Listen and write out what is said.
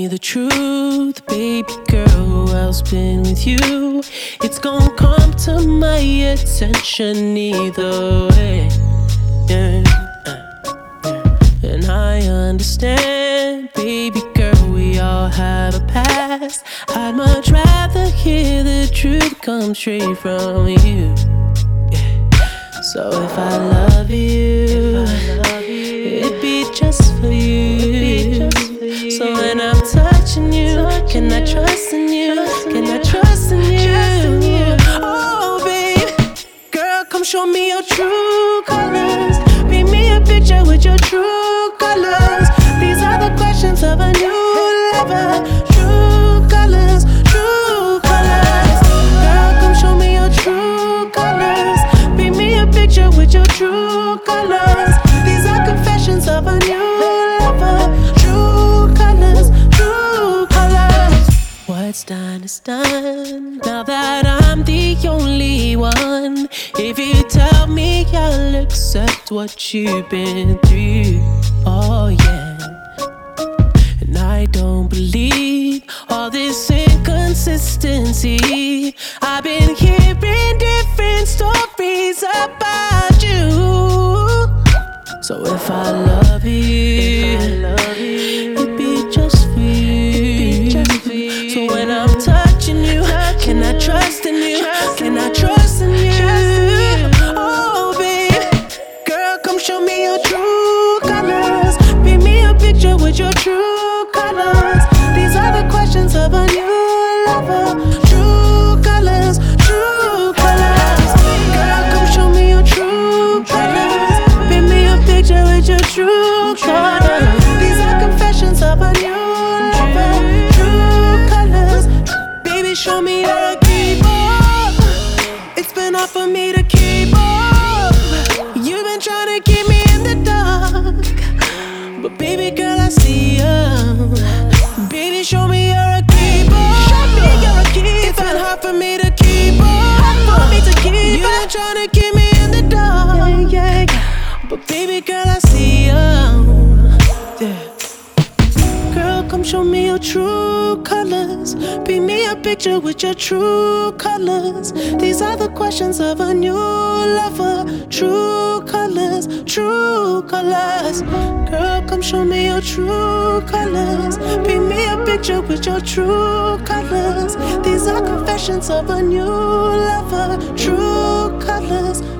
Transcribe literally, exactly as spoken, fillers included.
me the truth, baby girl, who else been with you? It's gonna come to my attention either way. Yeah. And I understand, baby girl, we all have a past. I'd much rather hear the truth come straight from you. So if I love you, it'd be just for you. So when I'm touching you, can I trust in you? Can I trust in you? Oh, babe, girl, come show me your true colors. Paint me a picture with your true colors. These are the questions of a new lover. True colors, true colors. Girl, come show me your true colors. Paint me a picture with your true colors. These are confessions of a new lover. True colors, true colors. What's done is done. Now that I'm the only one, if you tell me I'll accept what you've been through, oh yeah. And I don't believe all this inconsistency. I've been hearing different stories about you. So if I love you, it'd be just for you. So when I'm touching you, can I trust in you? Can I trust in you? Oh, babe, girl, come show me your true colors. Paint me a picture with your true colors. These are the questions of a new lover. True colors, true colors. Girl, come show me your true colors. Paint me a picture with your true colors. These are confessions of a new lover. True colors. Baby, show me you're a keeper. It's been hard for me to keep up. You've been trying to keep me in the dark, but baby girl, I see you. Baby, show me you're a keeper. Show me you're a keeper. It's been hard for me to keep up. Hard for me to keep You've been trying to keep me in the dark, yeah, yeah. But baby girl, I see you. Yeah. Girl, come show me your true colors. Paint me a picture with your true colors. These are the questions of a new lover. True colors, true colors. Girl, come show me your true colors. Paint me a picture with your true colors. These are confessions of a new lover. True colors,